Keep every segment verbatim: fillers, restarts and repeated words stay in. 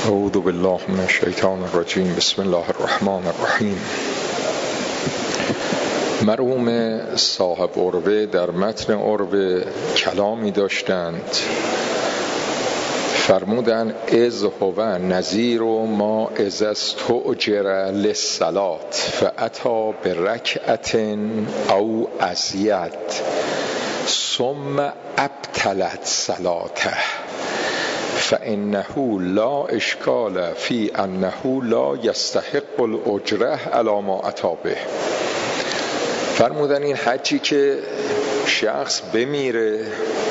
اعوذ بالله من الشیطان الرجیم. بسم الله الرحمن الرحیم. مرحوم صاحب عروه در متن عروه کلامی داشتند، فرمودن از هو نظیر ما از استؤجر للصلات فاتی برکعت او ازید ثم ابطلت صلاته فانه لا اشکال فی انه لا یستحق الاجره علی ما اتی به. فرمودن این حجی که شخص بمیره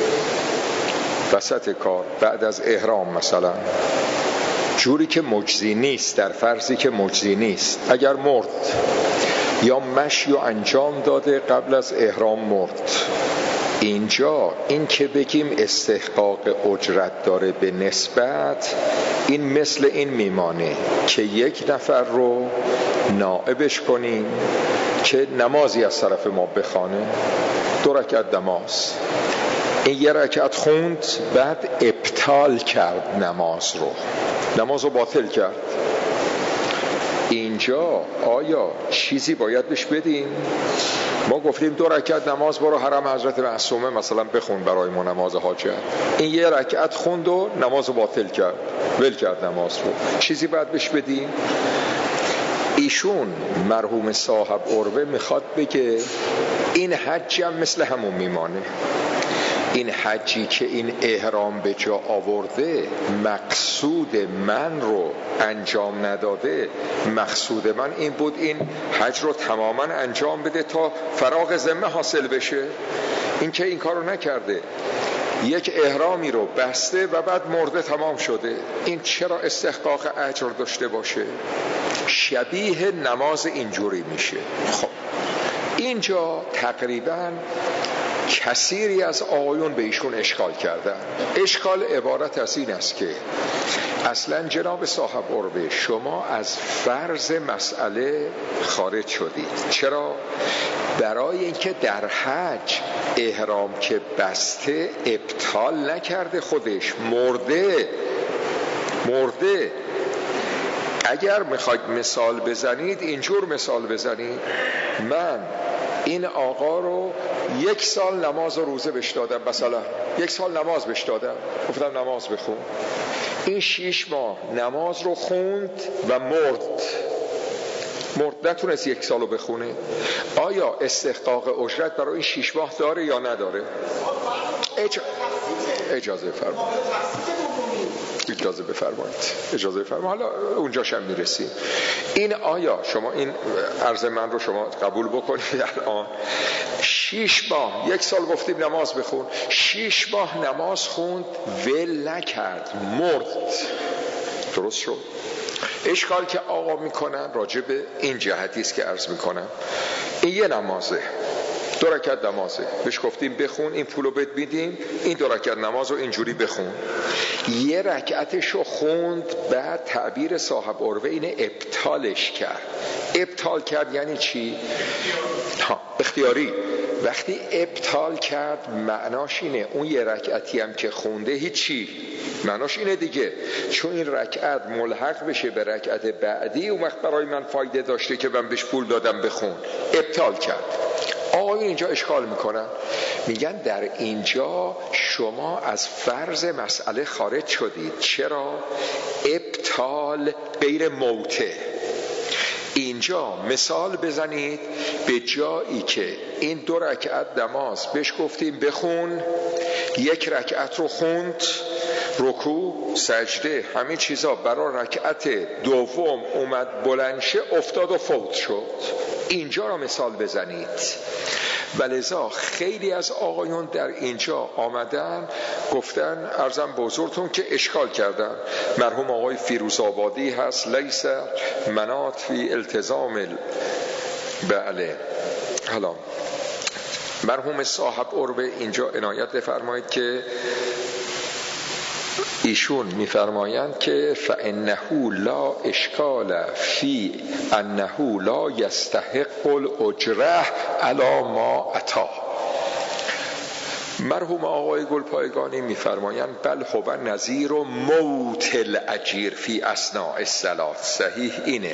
وسط کار بعد از احرام، مثلا جوری که مجزی نیست، در فرضی که مجزی نیست، اگر مرد یا مشی و انجام داده قبل از احرام مرد، اینجا این که بگیم استحقاق اجرت داره به نسبت، این مثل این میمانه که یک نفر رو نائبش کنیم که نمازی از طرف ما بخوانه، دو رکعت نماز، این یه رکعت خوند بعد ابطال کرد نماز رو، نماز رو باطل کرد. اینجا آیا چیزی باید بهش بدیم؟ ما گفتیم دو رکعت نماز برو حرم حضرت معصومه مثلا بخون برای ما نماز حاجت، این یه رکعت خوند و نماز رو باطل کرد، ول کرد نماز رو، چیزی باید بهش بدیم؟ ایشون مرحوم صاحب عروه میخواد بگه این حج هم مثل همون میمانه، این حجی که این احرام به جا آورده مقصود من رو انجام نداده، مقصود من این بود این حج رو تماما انجام بده تا فراغ ذمه حاصل بشه، این که این کار رو نکرده، یک احرامی رو بسته و بعد مرده تمام شده، این چرا استحقاق اجر داشته باشه؟ شبیه نماز اینجوری میشه. خب اینجا تقریبا کثیری از آقایون به ایشون اشکال کردن. اشکال عبارت از این است که اصلا جناب صاحب عروه شما از فرض مسئله خارج شدید. چرا؟ برای اینکه در حج احرام که بسته ابطال نکرده، خودش مرده مرده اگر میخواید مثال بزنید اینجور مثال بزنید، من این آقا رو یک سال نماز و روزه بهش دادم، مثلا یک سال نماز بهش دادم، گفتم نماز بخون، این شیش ماه نماز رو خوند و مرد مرد نتونست یک سالو بخونه، آیا استحقاق اجرت برای این شیش ماه داره یا نداره؟ اج... اجازه فرمایید اجازه بفرمایید اجازه بفرمایید حالا اونجاش هم میرسیم. این آیا شما این عرض من رو شما قبول بکنید؟ الان شیش ماه، یک سال گفتیم نماز بخون، شیش ماه نماز خوند ول نکرد مرد، درست شد؟ اشکال که آقا میکنن راجع به این جهتی است که عرض میکنم، این یه نمازه، دو رکعت نمازه، بهش گفتیم بخون، این پولو بهت میدیم، این دو رکعت نماز رو اینجوری بخون، یه رکعتشو خوند، بعد تعبیر صاحب عروه اینه ابطالش کرد. ابطال کرد یعنی چی؟ ها اختیاری. وقتی ابطال کرد معناش اینه اون یه رکعتی هم که خونده هیچی، معناش اینه دیگه چون این رکعت ملحق بشه به رکعت بعدی اون وقت برای من فایده داشته که من بهش پول دادم بخون، ابطال کرد. آقای اینجا اشکال میکنن، میگن در اینجا شما از فرض مسئله خارج شدید. چرا؟ ابطال غیر موته. اینجا مثال بزنید به جایی که این دو رکعت نماز بهش گفتیم بخون، یک رکعت رو خوند، رکوع سجده همه چیزا برای رکعت دوم اومد بلنشه افتاد و فوت شد، اینجا را مثال بزنید. ولذا خیلی از آقایون در اینجا آمدن گفتن، عرضم بزرگتون که اشکال کردن، مرحوم آقای فیروزآبادی هست، لیس منات فی التزام بله. حالا مرحوم صاحب عروه اینجا عنایت بفرمایید که ایشون میفرمایند که فانه لا اشکال فی انه لا یستحق الاجره علی ما اتی. مرحوم آقای گلپایگانی میفرمایند بل هو نظیر و موت الاجیر فی اثناء الصلاة. صحیح اینه.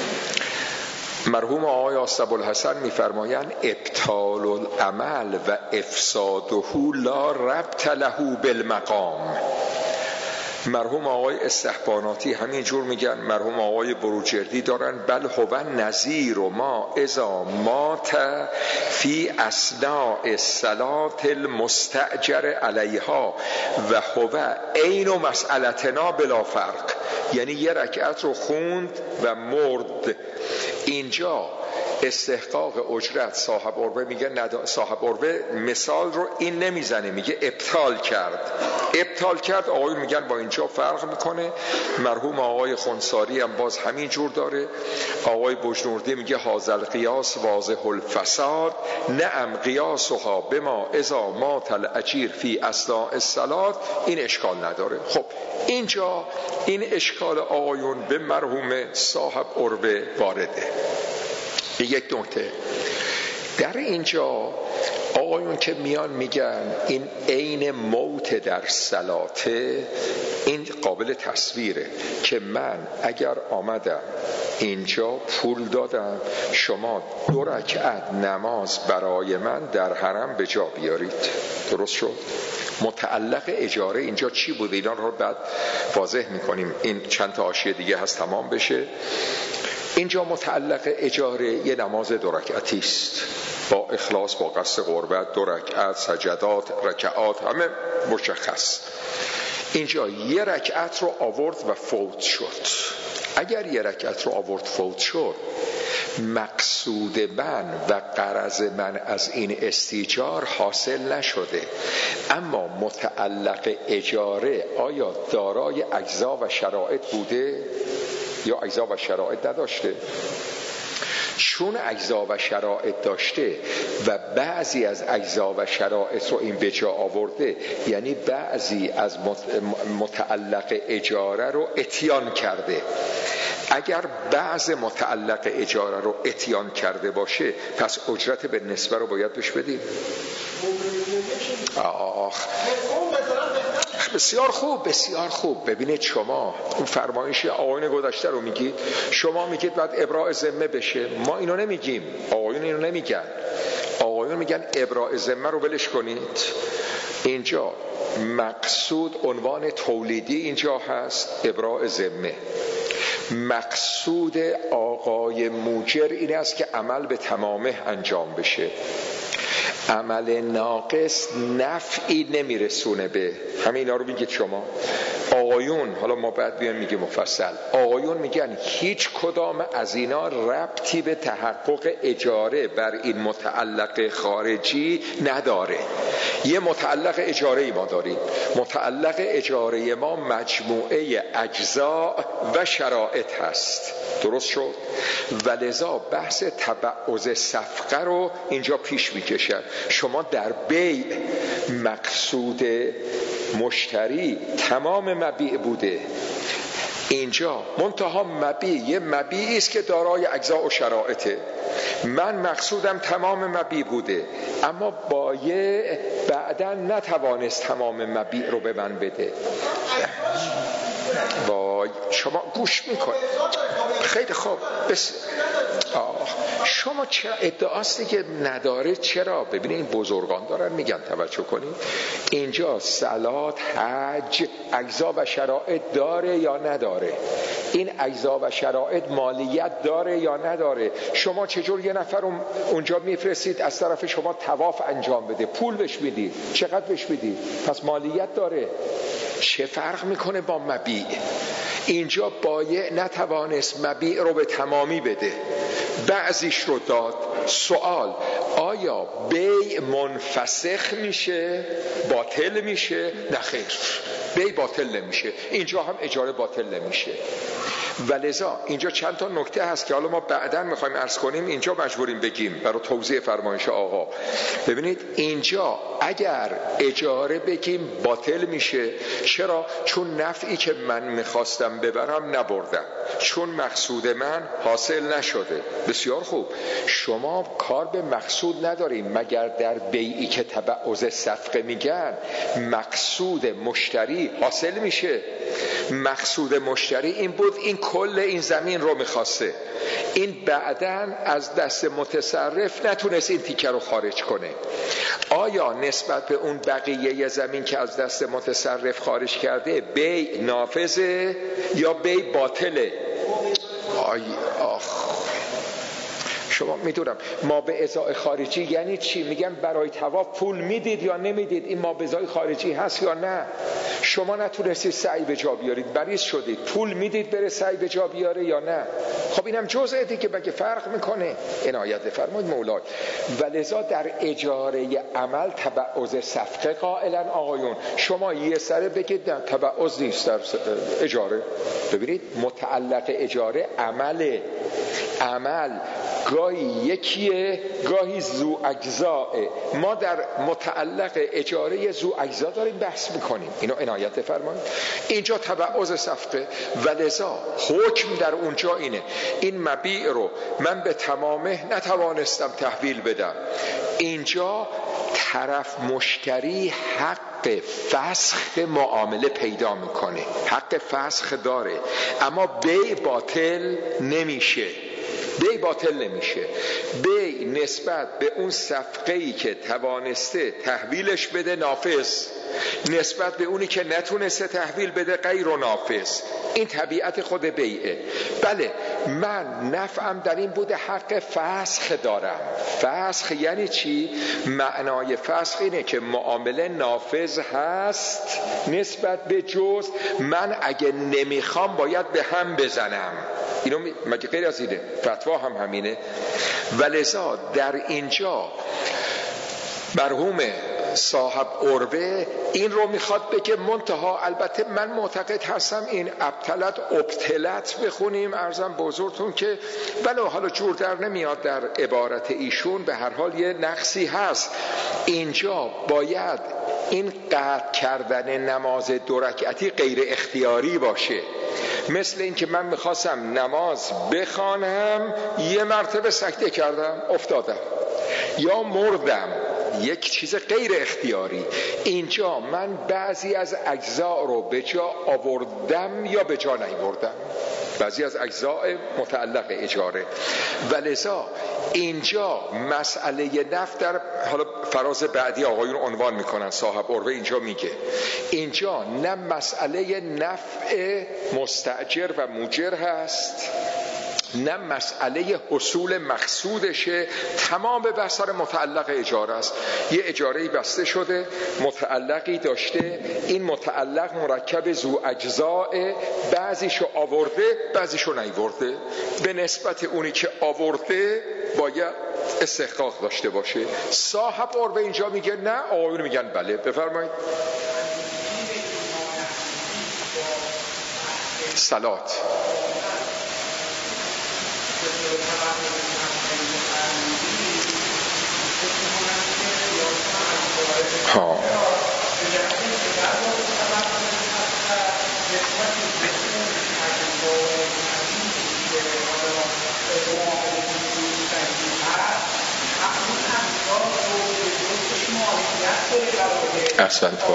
مرحوم آقای آستابوالحسن میفرمایند ابطال العمل و افساده لا ربط له بالمقام. مرحوم آقای استحباناتی همین جور میگن. مرحوم آقای بروجردی دارن بل هو نظیر و ما اذا مات فی اثناء الصلاة المستأجر علیها و هو عین مسئلتنا بلا فرق. یعنی یه رکعت رو خوند و مرد. اینجا استحقاق اجرت صاحب عربه میگه ندا... صاحب عربه مثال رو این نمیزنه، میگه ابطال کرد. ابطال کرد آقای میگن با اینجا فرق میکنه. مرحوم آقای خنساری هم باز همین جور داره. آقای بجنوردی میگه هازل قیاس واضح الفساد نعم قیاسها بما اذا مات الاجیر فی اثناء الصلاة. این اشکال نداره. خب اینجا این اشکال آقایون به مرحوم صاحب عربه وارده. یک نکته در اینجا آقایون که میان میگن این عین موت در صلاته، این قابل تصویره که من اگر آمدم اینجا پول دادم شما دو رکعت نماز برای من در حرم به جا بیارید. درست شد؟ متعلق اجاره اینجا چی بود؟ اینا رو بعد واضح میکنیم. این چند تا حاشیه دیگه هست تمام بشه. اینجا متعلق اجاره یه نماز دو رکعتی است با اخلاص، با قصد قربت، دو رکعت، سجدات، رکعات همه مشخص. اینجا یه رکعت رو آورد و فوت شد. اگر یه رکعت رو آورد فوت شد، مقصود من و غرض من از این استیجار حاصل نشده، اما متعلق اجاره آیا دارای اجزا و شرایط بوده یا اجزا و شرایط نداشته؟ چون اجزا و شرایط داشته و بعضی از اجزا و شرایط رو این به جا آورده، یعنی بعضی از متعلق اجاره رو اتیان کرده. اگر بعض متعلق اجاره رو اتیان کرده باشه پس اجرت به نسبه رو باید بهش بدیم. آخ بسیار خوب، بسیار خوب. ببینید شما اون فرمایش آقایون گذشته رو میگید، شما میگید باید ابراء ذمه بشه. ما اینو نمیگیم، آقایون اینو نمیگن. آقایون میگن ابراء ذمه رو ولش کنید. اینجا مقصود عنوان تولیدی اینجا هست ابراء ذمه. مقصود آقای موجر این است که عمل به تمامه انجام بشه. عمل ناقص نفعی نمیرسونه به همه اینا رو میگید شما. آقایون، حالا ما بعد بیان میگه مفصل، آقایون میگن هیچ کدام از اینا ربطی به تحقق اجاره بر این متعلق خارجی نداره. یه متعلق اجاره ای ما داریم. متعلق اجاره ما مجموعه اجزا و شرایط هست. درست شد؟ ولذا بحث تبعض صفقه رو اینجا پیش میکشن. شما در بیع مقصود مشتری تمام مبیع بوده، اینجا منتها مبیع یه مبیعی است که دارای اجزا و شرایطه. من مقصودم تمام مبیع بوده، اما بایع بعدا نتوانست تمام مبیع رو به من بده. وای شما گوش میکنید خیلی خوب. بس آه. شما چرا ادعاستی که نداره؟ چرا؟ ببینید این بزرگان دارن میگن، توجه کنید. اینجا صلات، حج، اجزا و شرایط داره یا نداره؟ این اجزا و شرایط مالیت داره یا نداره؟ شما چجور یه نفر اونجا میفرستید از طرف شما طواف انجام بده، پول بهش میدید، چقدر بهش میدید؟ پس مالیت داره. چه فرق میکنه با مبیع؟ اینجا بایع نتوانست مبیع رو به تمامی بده، بعضیش رو داد. سوال، آیا بیع منفسخ میشه؟ باطل میشه؟ نه خیر، بیع باطل نمیشه. اینجا هم اجاره باطل نمیشه. ولذا اینجا چند تا نکته هست که حالا ما بعداً میخوایم عرض کنیم، اینجا مجبوریم بگیم برای توضیح فرمایش آقا. ببینید اینجا اگر اجاره بگیم باطل میشه. چرا؟ چون نفعی که من میخواستم ببرم نبردم، چون مقصود من حاصل نشده. بسیار خوب، شما کار به مقصود نداریم مگر در بیعی که تبعض صفقه میگن مقصود مشتری حاصل میشه. مقصود مشتری این بود این کل این زمین رو میخواسته، این بعداً از دست متصرف نتونست این تیکه رو خارج کنه. آیا نسبت به اون بقیه زمین که از دست متصرف خارج کرده بیع نافذه یا بیع باطله؟ آی آخ شما میدونم ما به ازای خارجی یعنی چی؟ میگن برای طواف پول میدید یا نمیدید، این ما به ازای خارجی هست یا نه؟ شما نتونستید سعی به جا بیارید، مریض شدید، پول میدید بره سعی به جا بیاره یا نه؟ خب اینم جزء دیگه، بگه فرق میکنه. عنایت فرمایید مولای. ولذا در اجاره عمل تبعض صفقه قائلا آقایون. شما یه سره بگید نه تبعض نیست در اجاره. ببینید متعلق اجاره عمله، عمل گاهی یکیه گاهی زو اجزائه. ما در متعلق اجاره زو اجزا داریم بحث میکنیم، اینو عنایت فرمایید. اینجا تبعض صفقه، ولذا حکم در اونجا اینه این مبیع رو من به تمامه نتوانستم تحویل بدم. اینجا طرف مشتری حق فسخ معامله پیدا میکنه، حق فسخ داره، اما بیع باطل نمیشه. بیع باطل نمیشه. بیع نسبت به اون صفقه‌ای که توانسته تحویلش بده نافذ، نسبت به اونی که نتونسته تحویل بده غیر نافذ. این طبیعت خود بیعه. بله من نفعم در این بوده حق فسخ دارم. فسخ یعنی چی؟ معنای فسخ اینه که معامله نافذ هست نسبت به جزء، من اگه نمیخوام باید به هم بزنم. اینو مگه غیر از اینه؟ فتوا هم همینه. ولذا در اینجا مرحوم صاحب عروه این رو میخواد بگه، منتها البته من معتقد هستم این ابتلت ابتلت بخونیم ارزم بزرگتون که ولو حالا جور در نمیاد در عبارت ایشون، به هر حال یه نقصی هست. اینجا باید این قطع کردن نماز دو رکعتی غیر اختیاری باشه، مثل این که من میخواستم نماز بخوانم یه مرتبه سکته کردم افتادم یا مردم، یک چیز غیر اختیاری. اینجا من بعضی از اجزا رو به جا آوردم یا به جا نیاوردم، بعضی از اجزاء متعلق اجاره. ولذا اینجا مسئله نفع در حالا فراز بعدی آقایون عنوان میکنن، صاحب عروه اینجا میگه اینجا نه مسئله نفع مستاجر و مؤجر هست، نه مسئله حصول مقصودشه، تمام بحث متعلق اجاره است. یه اجاره‌ای بسته شده، متعلقی داشته، این متعلق مرکب زو اجزاء، بعضیشو آورده بعضیشو نیورده. به نسبت اونی که آورده باید استحقاق داشته باشه. صاحب عروه اینجا میگه نه، آقایون میگن بله. بفرمایید. صلات ها احسن تو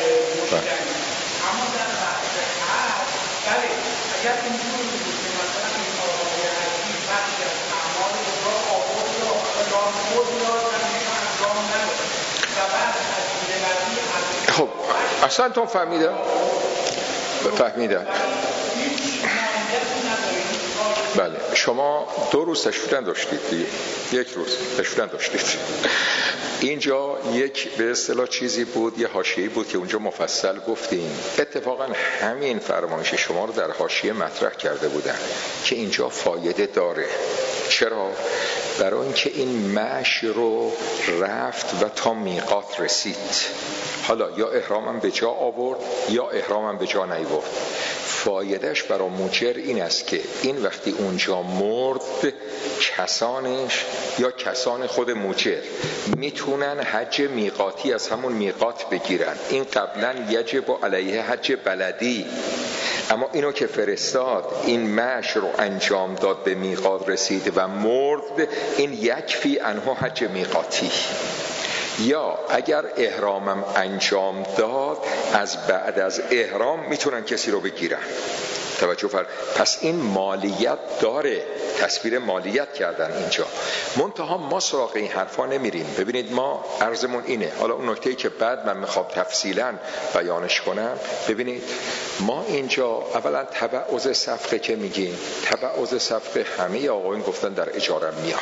خب اصلا تو فهمیدم فهمیدم بله. شما دو روز تشویدن داشتید دیگه، یک روز تشویدن داشتید. اینجا یک به اصطلاح چیزی بود، یه حاشیه‌ای بود که اونجا مفصل گفتیم. اتفاقا همین فرمایش شما رو در حاشیه مطرح کرده بودن که اینجا فایده داره. چرا؟ برای اینکه این مشی رو رفت و تا میقات رسید. حالا یا احرامم به جا آورد یا احرامم به جا نیاورد. فایدهش برای مجر این است که این وقتی اونجا مرد کسانش یا کسان خود مجر میتونن حج میقاتی از همون میقات بگیرن. این قبلا یجب علیه حج بلدی، اما اینو که فرستاد این مشی رو انجام داد، به میقات رسید و مرد، این یکفی عنه حج میقاتی. یا اگر احرامم انجام داد، از بعد از احرام میتونن کسی رو بگیرن. توجه فرد. پس این مالیت داره، تصویر مالیت کردن اینجا. منتها ما سراغ این حرفا نمیریم. ببینید ما عرضمون اینه، حالا اون نکته‌ای که بعد من میخوام تفصیلا بیانش کنم. ببینید ما اینجا اولا تبعض صفقه که میگیم، تبعض صفقه همه آقایون گفتن در اجاره میاد.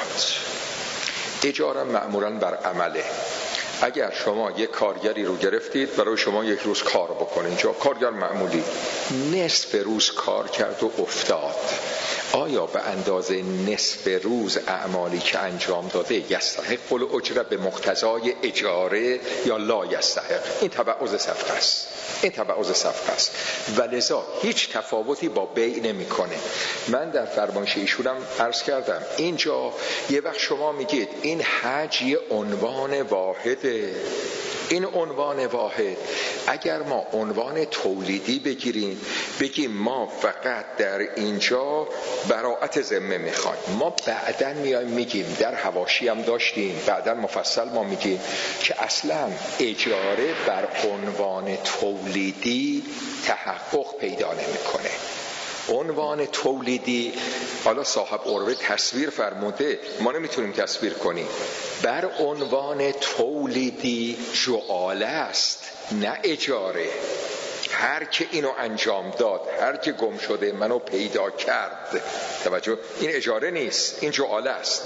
اجاره معمولا بر عمله. اگر شما یک کارگری رو گرفتید برای شما یک روز کار بکنه، اینجا کارگر معمولی نصف روز کار کرد و افتاد، آیا به اندازه نصف روز اعمالی که انجام داده یستحق الاجره به مقتضای اجاره یا لا یستحق؟ این تبعض صفقه است. این تبعض صفقه است و لذا هیچ تفاوتی با بیع نمیکنه. من در فرمایش ایشونم عرض کردم اینجا یه وقت شما میگید این حج یه عنوان واحده. این عنوان واحد اگر ما عنوان تولیدی بگیریم، بگیم ما فقط در اینجا براءت ذمه میخوایم، ما بعداً میایم میگیم در حواشی هم داشتیم، بعداً مفصل ما میگیم که اصلاً اجاره بر عنوان تولیدی تحقق پیدا نمیکنه. عنوان تولیدی، حالا صاحب عروه تصویر فرموده، ما نمیتونیم تصویر کنیم. بر عنوان تولیدی جعاله است نه اجاره. هر که اینو انجام داد، هر که گم شده منو پیدا کرد، توجه، این اجاره نیست، این جعاله است.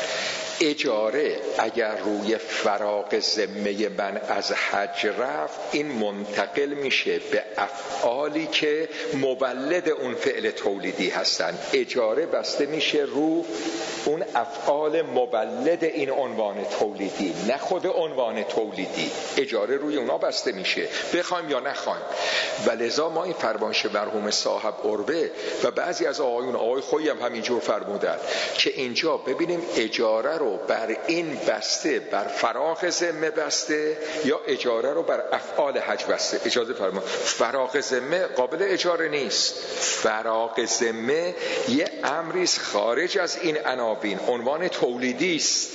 اجاره اگر روی فراغ ذمه من از حج رفت، این منتقل میشه به افعالی که مولد اون فعل تولیدی هستن. اجاره بسته میشه رو اون افعال مولد این عنوان تولیدی، نه خود عنوان تولیدی. اجاره روی اونا بسته میشه بخوایم یا نخوایم. و لذا ما این فرمایش مرحوم صاحب عروه و بعضی از آقایون، آقای خویی هم همینجور فرمودن که اینجا ببینیم اجاره رو بر این بسته، بر فراغ ذمه بسته یا اجاره رو بر افعال حج بسته. اجازه فرمایید، فراغ ذمه قابل اجاره نیست. فراغ ذمه یه امریست خارج از این عناوین، عنوان تولیدی است.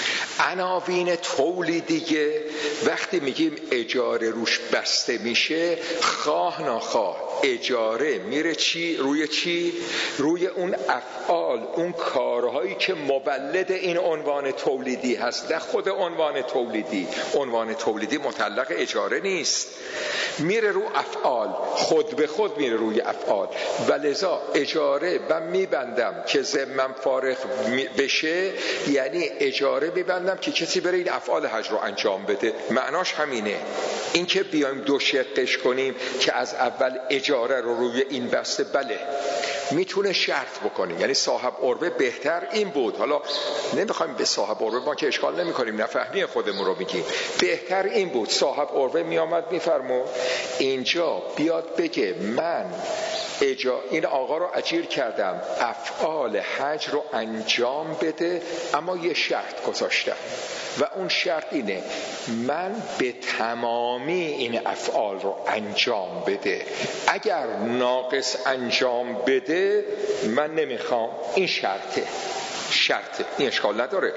عناوین تولیدیه وقتی میگیم اجاره روش بسته میشه، خواه ناخواه اجاره میره چی؟ روی چی؟ روی اون افعال، اون کارهایی که مولد این عنوان تولیدی هست، نه خود عنوان تولیدی. عنوان تولیدی متعلق اجاره نیست، میره رو افعال، خود به خود میره روی افعال. و لذا اجاره من میبندم که ذمم فارغ بشه، یعنی اجاره میبندم که کسی بره این افعال حج رو انجام بده. معناش همینه. این که بیایم دو شقش کنیم که از اول اجاره رو روی این بسته، بله میتونه شرط بکنیم. یعنی صاحب عروه بهتر این بود، حالا نمیخوایم به صاحب عروه، ما که اشکال نمیکنیم، نفهمی خودمون رو میگیم، بهتر این بود صاحب عروه میامد میفرمود اینجا بیاد بگه من اجا این آقا رو اجیر کردم افعال حج رو انجام بده، اما یه شرط گذاشتم و اون شرط اینه من به تمامی این افعال رو انجام بده، اگر ناقص انجام بده من نمیخوام. این شرطه، شرطه، این اشکال نداره.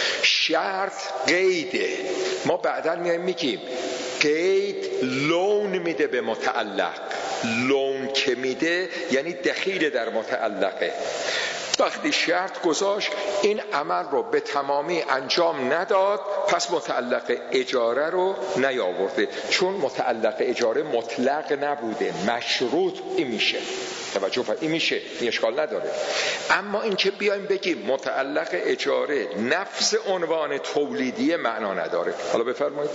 شرط قیده. ما بعداً میایم میگیم قید لون میده به متعلق. لون که میده یعنی دخیل در متعلقه. وقتی شرط گذاشت این عمل رو به تمامی انجام نداد، پس متعلق اجاره رو نیاورده، چون متعلق اجاره مطلق نبوده، مشروط. این میشه، توجه فرمایید، این میشه، این اشکال نداره. اما این که بیایم بگیم متعلق اجاره نفس عنوان تولیدی معنا نداره. حالا بفرمایید.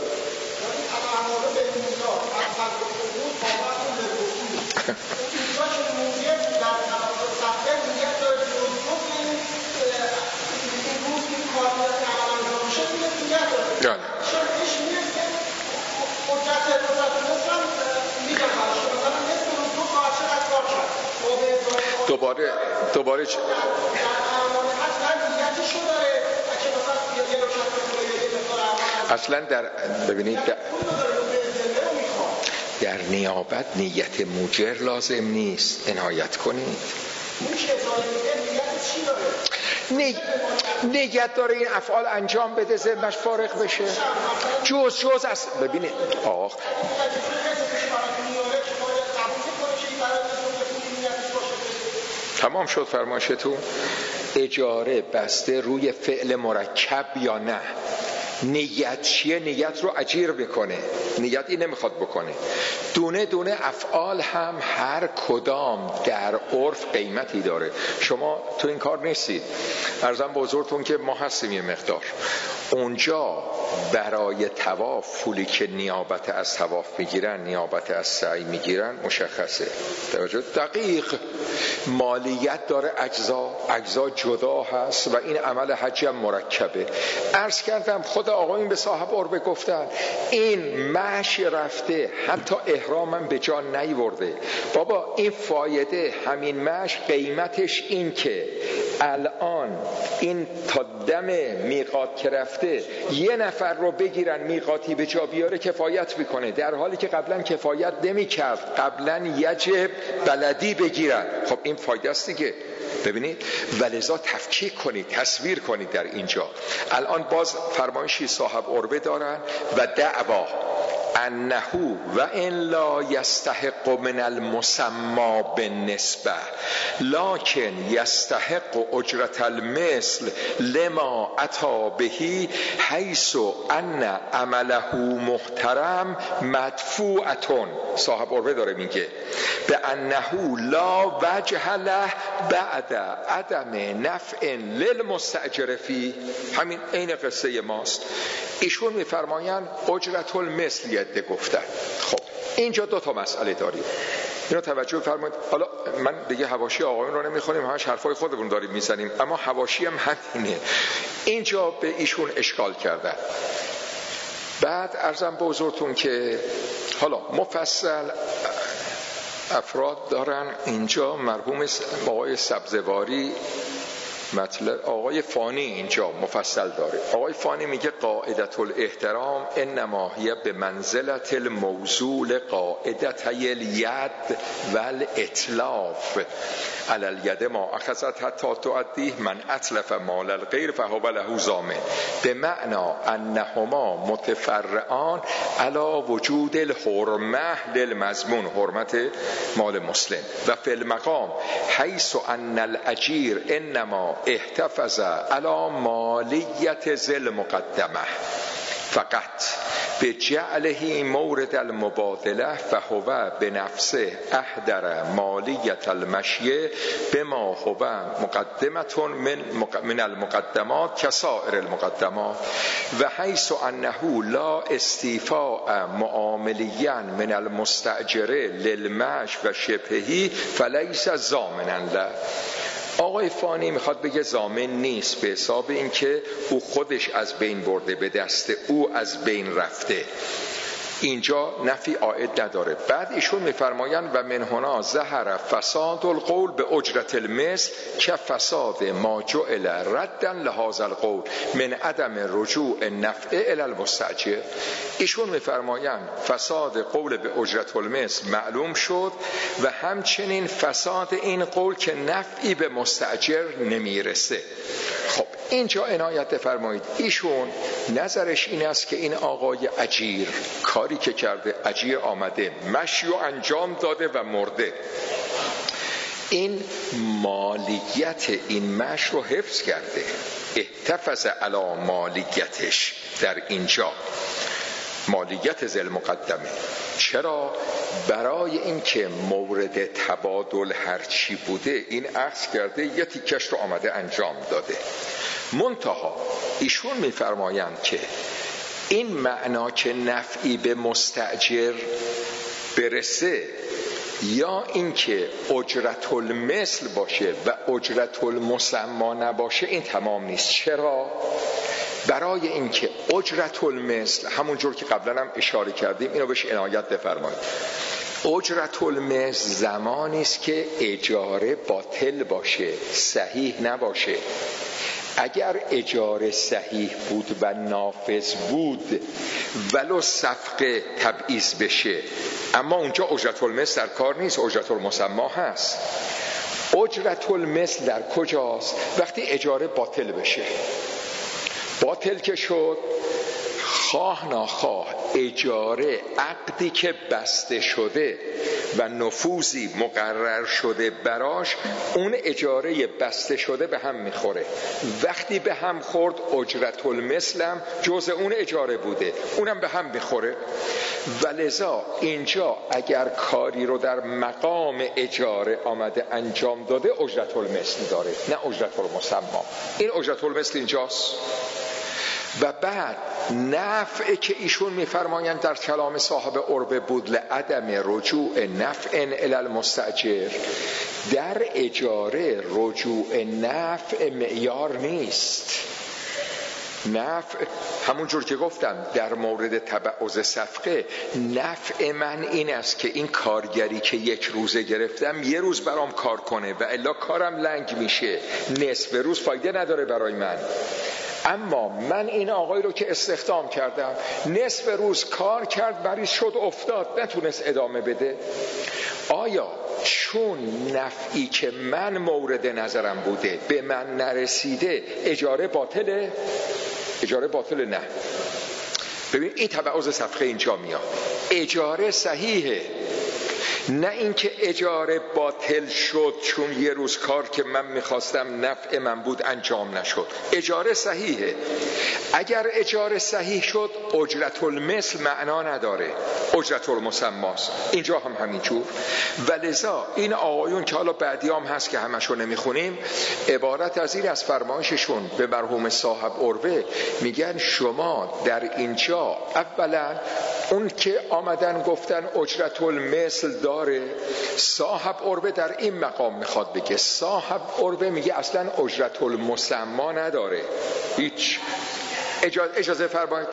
دوباره دوباره چ... اصلا در ببینید در, در نیابت نیت موجر لازم نیست. عنایت کنید. نی... نیت داره این افعال انجام بده، ذهنش فارغ بشه. جز جز از ببینید آخ تمام شد فرمایشتون. اجاره بسته روی فعل مرکب یا نه. نیت چیه؟ نیت رو اجیر بکنه. نیت این نمیخواد بکنه. دونه دونه افعال هم هر کدام در عرف قیمتی داره. شما تو این کار نیستید. عرضم بزرگتون که ما هستیم یه مقدار. اونجا برای طواف پولی که نیابت از طواف میگیرن، نیابت از سعی میگیرن، مشخصه. توجه دقیق. مالیت داره، اجزا اجزا جدا هست و این عمل حج هم مرکبه. عرض کردم خود آقایون به صاحب عربه گفتن این مشی رفته حتی احرامم به جا نیورده. بابا این فایده همین مش قیمتش این که الان این تا دم میقات که رفته یه نفر رو بگیرن میقاتی به جا بیاره کفایت میکنه، در حالی که قبلا کفایت نمی کرد. قبلا یجب بلدی بگیرن. خب این فایده است دیگه. ببینید ولذا تفکیک کنید، تصویر کنید در اینجا. الان باز فرمایشی صاحب عربه دارن و دعوا انه و ان لا یستحق من المسمى بالنسبه لكن یستحق اجرت المثل لما اتى به حیث ان عمله محترم مدفوعه. صاحب عربه داره میگه به انه لا وجه له بعد عدم نفع للمستاجر فی. همین عین قصه ماست. ایشون میفرمایند اجرت المثل یده گفتن. خب اینجا دو تا مسئله داریم، اینو توجه فرمایید. حالا من دیگه حواشی آقایون رو نمیخونیم، همش حرفای خودمون داریم میزنیم، اما حواشی هم همینه. اینجا به ایشون اشکال کردن. بعد عرضم به حضورتون که حالا مفصل افراد دارن اینجا. مرحوم آقای سبزواری مطلب آقای فانی اینجا مفصل داره. آقای فانی میگه قاعدت الاحترام انما هی به منزلت الموصول قاعدت الید و الاتلاف علی الید ما اخذت حتی تعدیه من اتلف مال الغیر فهو له ضامن به معنا انهما متفرعان علی وجود الحرمه للمضمون، حرمت مال مسلم. و فی المقام حیث ان الاجیر انما احتفظ علی مالیت ذل مقدمه فقط به جعله مورد المبادله فهو به نفسه احضر مالیت المشیه بما هو مقدمه من من المقدمات کسائر المقدمات و حیث انه لا استیفاء معاملیا من المستاجر للمش و شبهه فلیس ضامنا له. آقای فانی میخواد بگه ضامن نیست به حساب اینکه او خودش از بین برده، به دست او از بین رفته، اینجا نفی عائد نداره. بعد ایشون میفرمایند و من هنا ظهر فساد القول به اجرت المثل که فساد ما جعل ردا لهذا القول من عدم رجوع نفع الی المستاجر. ایشون میفرمایند فساد قول به اجرت المثل معلوم شد و همچنین فساد این قول که نفعی به مستاجر نمیرسه. خب اینجا عنایت فرمایید. ایشون نظرش این است که این آقای اجیر کاری که کرده، اجیر آمده مشی و انجام داده و مرده، این مالیت این مش رو حفظ کرده، احتفظ علی مالیتش در اینجا، مالیت ذل مقدمه. چرا؟ برای اینکه مورد تبادل هرچی بوده این اخذ کرده یه تیکش رو آمده انجام داده. منتها ایشون میفرمایند که این معنا که نفعی به مستاجر برسه یا اینکه اجرت المثل باشه و اجرت المسمى نباشه این تمام نیست. چرا؟ برای اینکه اجرت المثل همونجور که قبلا هم اشاره کردیم اینو بهش عنایت بفرمایید. اجرت المثل زمانی است که اجاره باطل باشه، صحیح نباشه. اگر اجاره صحیح بود و نافذ بود ولو صفقه تبعیض بشه، اما اونجا اجرت المثل در کار نیست، اجرت المسمی هست. اجرت المثل در کجاست؟ وقتی اجاره باطل بشه. باطل که شد، خواه ناخواه اجاره عقدی که بسته شده و نفوذی مقرر شده براش، اون اجاره بسته شده به هم میخوره. وقتی به هم خورد اجرت المثل هم جز اون اجاره بوده، اونم به هم میخوره. ولذا اینجا اگر کاری رو در مقام اجاره آمده انجام داده اجرت المثل داره، نه اجرت المسمی. این اجرت المثل اینجاست. و بعد نفع که ایشون میفرمایند در کلام صاحب عربه بود لعدم رجوع نفع الی المستاجر، در اجاره رجوع نفع معیار نیست. نفع همون جور که گفتم در مورد تبعض صفقه، نفع من این است که این کارگری که یک روزه گرفتم یه روز برام کار کنه و الا کارم لنگ میشه، نصف روز فایده نداره برای من. اما من این آقای رو که استخدام کردم نصف روز کار کرد، بریز شد افتاد، نتونست ادامه بده. آیا چون نفعی که من مورد نظرم بوده به من نرسیده اجاره باطله؟ اجاره باطله نه. ببین این تبعض صفقه اینجا میاد. اجاره صحیحه، نه اینکه اجاره باطل شد چون یه روز کار که من میخواستم نفع من بود انجام نشد. اجاره صحیحه. اگر اجاره صحیح شد اجرت المثل معنا نداره، اجرت المسماست. اینجا هم همینجور. ولذا این آقایون که حالا بعدیام هست که همشو نمیخونیم، عبارت از این از فرمایششون به مرحوم صاحب عروه میگن شما در اینجا اولا اون که آمدن گفتن اجرت المثل داره، صاحب عروه در این مقام میخواد بگه، صاحب عروه میگه اصلا اجرت المسمی نداره هیچ. اجازه, اجازه فرمایید.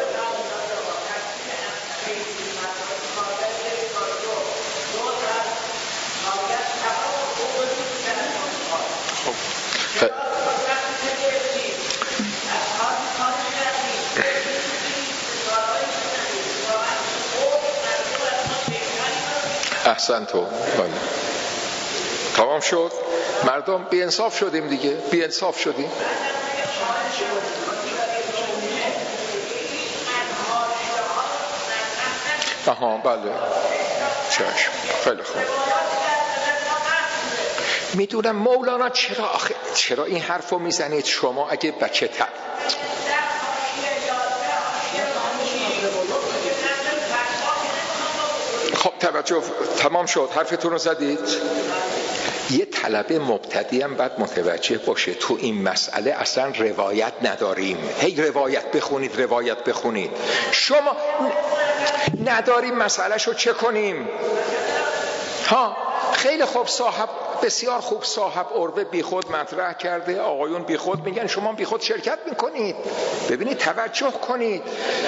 احسن تو تمام شد. مردم بی انصاف شدیم دیگه، بی انصاف شدیم. آها بله چشم، خیلی خوب. میدونم مولانا چرا آخه چرا این حرفو میزنید شما؟ اگه بچه تا خب توجه، تمام شد، حرفتون رو زدید. یه طلبه مبتدی هم باید متوجه باشه تو این مسئله اصلا روایت نداریم. هی روایت بخونید روایت بخونید. شما نداریم مسئله شو چه کنیم؟ ها خیلی خوب، صاحب بسیار خوب صاحب عروه بی خود مطرح کرده، آقایون بی خود میگن، شما بی خود شرکت میکنید. ببینید توجه کنید.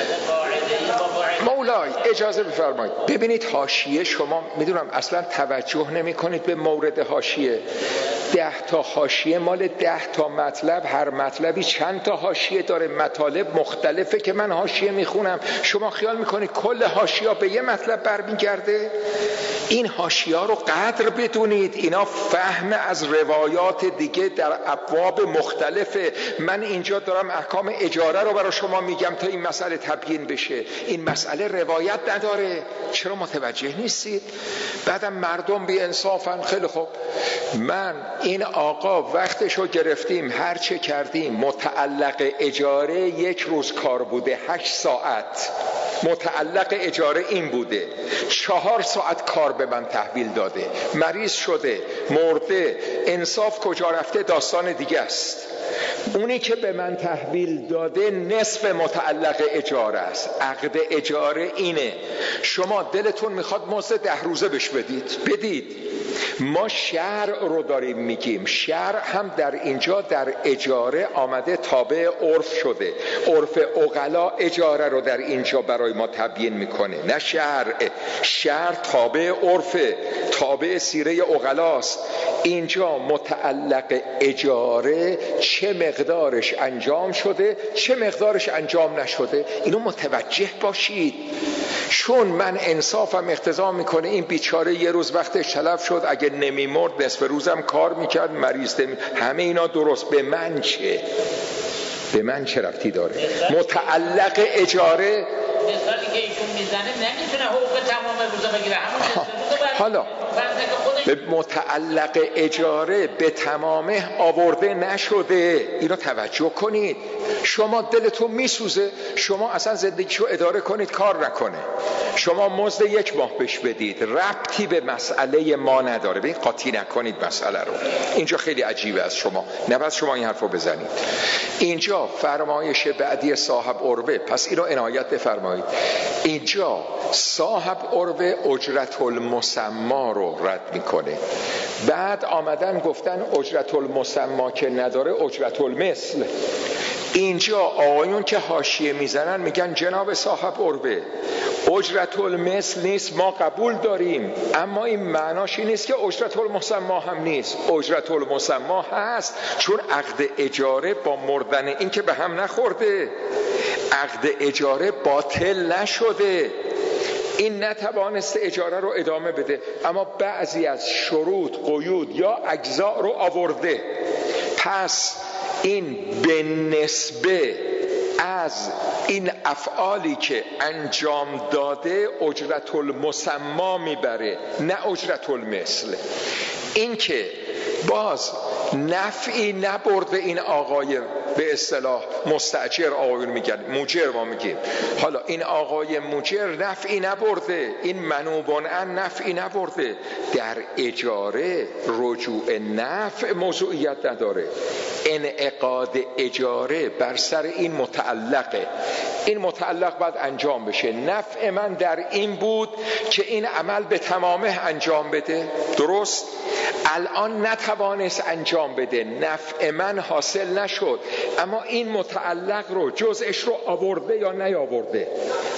مولای اجازه بفرمایید. ببینید حاشیه، شما میدونم اصلا توجه نمی کنید به مورد حاشیه. ده تا حاشیه مال ده تا مطلب، هر مطلبی چند تا حاشیه داره، مطالب مختلفه که من حاشیه میخونم. شما خیال میکنید کل حاشیه به یه مطلب برمیگرده؟ این حاشیه رو قدر بدونید، اینا فهم از روایات دیگه در ابواب مختلفه. من اینجا دارم احکام اجاره رو برای شما میگم تا این مسئله تبیین بشه. این مسئله روایت نداره، چرا متوجه نیستید؟ بعدم مردم بی انصافن. خیلی خوب، من این آقا وقتشو گرفتیم، هر چه کردیم، متعلق اجاره یک روز کار بوده، هشت ساعت متعلق اجاره این بوده، چهار ساعت کار به من تحویل داده، مریض شده، مرده، انصاف کجا رفته داستان دیگه است. اونی که به من تحویل داده نصف متعلق اجاره است. عقد اجاره اینه. شما دلتون میخواد مزد ده روزه بش بدید، بدید. ما شرع رو داریم میگیم. شرع هم در اینجا در اجاره آمده، تابع عرف شده. عرف عقلا اجاره رو در اینجا برای ما تبیین میکنه، نه شرع. شرع تابع عرف، تابع سیره عقلاست. اینجا متعلق اجاره چه مقدارش انجام شده، چه مقدارش انجام نشده، اینو متوجه باشید. چون من انصافم اقتضا میکنه این بیچاره یه روز وقتش تلف شد، اگه نمیمرد نصف روزم کار میکرد، مریض نمی... همه اینا درست. به من چه؟ به من چه ربطی داره؟ متعلق اجاره مثالی که ایشون میزنه نمیتونه حقوق تمام روزا بگیره، همون حالا به متعلق اجاره به تمامه آورده نشده. اینو توجه کنید. شما دلتون میسوزه، شما اصلا زندگیشو اداره کنید، کار نکنه، شما مزد یک ماه بهش بدید، ربطی به مسئله ما نداره. ببین قاطی نکنید مسئله رو. اینجا خیلی عجیبه از شما، نباید شما این حرفو بزنید. اینجا فرمایش بعدی صاحب عروه، پس اینو عنایت بفرمایید. اینجا صاحب عروه اجرت المسما رو رد میکنه. بعد آمدن گفتن اجرت المسما که نداره اجرت المثل. اینجا آقایون که حاشیه میزنن میگن جناب صاحب عروه اجرت المثل نیست، ما قبول داریم، اما این معناش این نیست که اجرت المسما هم نیست. اجرت المسما هست، چون عقد اجاره با مردن این که به هم نخورده، عقد اجاره باطل نشده، این نتوانسته اجاره رو ادامه بده، اما بعضی از شروط، قیود یا اجزاء رو آورده. پس این به نسبه از این افعالی که انجام داده اجرت المسما میبره، نه اجرت المثل. این که باز نفعی نبرده این آقای به اصطلاح مستاجر، آقایون میگن موجر، ما میگیم حالا این آقای موجر نفعی نبرده، این منوبان ان نفعی نبرده. در اجاره رجوع نفع موضوعیت نداره. انعقاد اجاره بر سر این متعلقه، این متعلق باید انجام بشه. نفع من در این بود که این عمل به تمامه انجام بده، درست؟ الان نتوانست انجام بده، نفع من حاصل نشد، اما این متعلق رو جزءش رو آورده یا نیاورده؟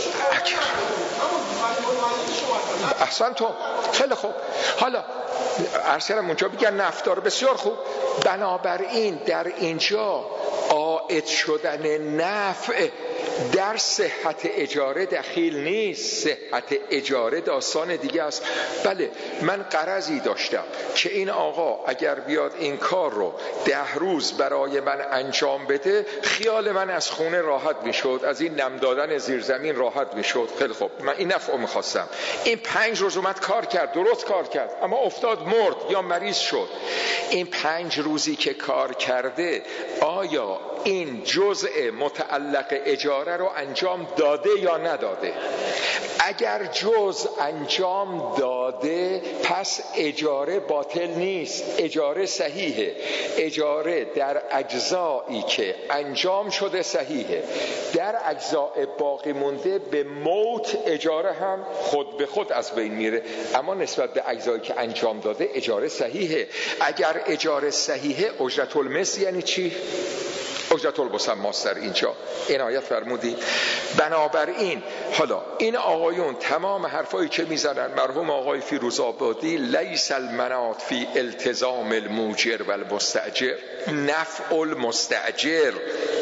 احسن تو، خیلی خوب. حالا ارسلم اونجا بگن نفدار، بسیار خوب. بنابراین در اینجا عائد شدن نفع در صحت اجاره دخیل نیست. صحت اجاره داستان دیگه است. بله من غرضی داشتم که این آقا اگر بیاد این کار رو ده روز برای من انجام بده، خیال من از خونه راحت میشد، از این نم دادن زیر زمین راحت میشد. خیلی خوب، من این نفع رو میخواستم. این پنج روز اومد کار کرد، درست کار کرد، اما افتاد مرد یا مریض شد. این پنج روزی که کار کرده آیا این جزء متعلق اجاره رو انجام داده یا نداده؟ اگر جزء انجام داده پس اجاره باطل نیست، اجاره صحیحه. اجاره در اجزایی که انجام شده صحیحه، در اجزاء باقی مونده به موت اجاره هم خود به خود از بین میره، اما نسبت به اجزایی که انجام داده اجاره صحیحه. اگر اجاره صحیحه اجرت المثل یعنی چی؟ اجرت المسما در اینجا عنایت فرمودی. بنابراین حالا این آقایون تمام حرفایی که میزنن، مرحوم آقای فیروزآبادی، لیس المنات فی التزام الموجر و المستاجر نفع المستاجر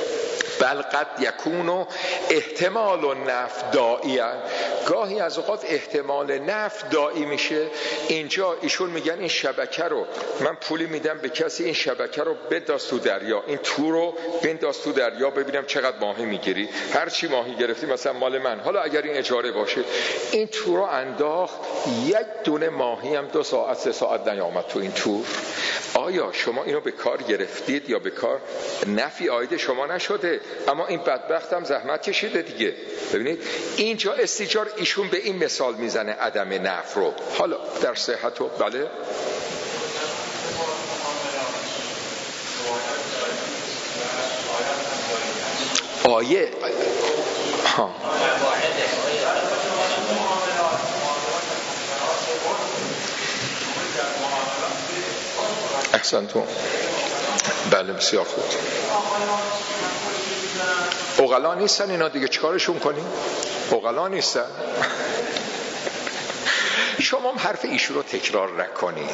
بل قد یکون احتمال نفع دائیا. گاهی از اوقات احتمال نفع دائی میشه. اینجا ایشون میگن این شبکه رو من پولی میدم به کسی، این شبکه رو بنداز تو دریا، این تو رو بنداز تو دریا ببینم چقدر ماهی میگیری، هر چی ماهی گرفتی مثلا مال من. حالا اگر این اجاره باشه، این تو رو انداخت، یک دونه ماهی هم دو ساعت سه ساعت نیامد تو این تور. آیا شما اینو به کار گرفتید یا به کار نفی عاید شما نشده؟ اما این بدبخت هم زحمت کشیده دیگه. ببینید اینجا استیجار ایشون به این مثال میزنه عدم نفع رو. حالا در صحت و بله آیه ها احسنتون. بله بسیار خوب. عقلا نیستن اینا دیگه، چیکارشون کنیم؟ عقلا نیستن. شما هم حرف ایشون رو تکرار نکنید.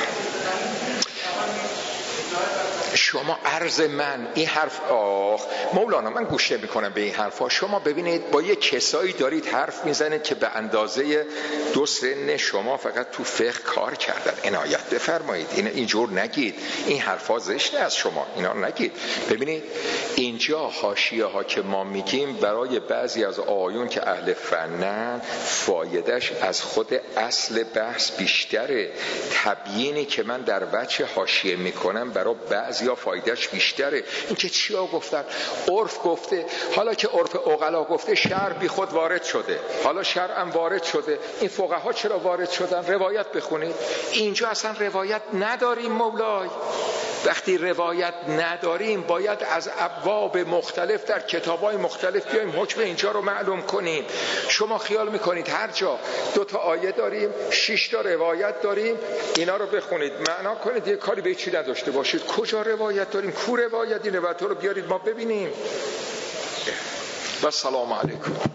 شما عرض من این حرف آخ مولانا من گوش نمی‌کنم به این حرفا. شما ببینید با یه کسایی دارید حرف میزنید که به اندازه دو سن شما فقط تو فقه کار کردن. عنایت بفرمایید، این اینجور نگید، این حرفا زشته از شما، اینا نگید. ببینید اینجا حاشیه ها که ما میگیم برای بعضی از آیون که اهل فنن فایدهش از خود اصل بحث بیشتره. تبیینی که من در بچه حاشیه میکنم برای بعضی ها فایدهش بیشتره. این که چیا گفتن؟ عرف گفته، حالا که عرف عقلا گفته شرع بی خود وارد شده، حالا شرع هم وارد شده. این فقها چرا وارد شدن؟ روایت بخونید. اینجا اصلا روایت نداریم مولای. وقتی روایت نداریم باید از ابواب مختلف در کتابای مختلف بیایم حکم اینجا رو معلوم کنیم. شما خیال میکنید هر جا دو تا آیه داریم، شش تا روایت داریم، اینا رو بخونید معنا کنید، یه کاری به چی نداشته باشید. کجا روایت داریم؟ کو روایت؟ این روایت رو بیارید ما ببینیم. و سلام علیکم.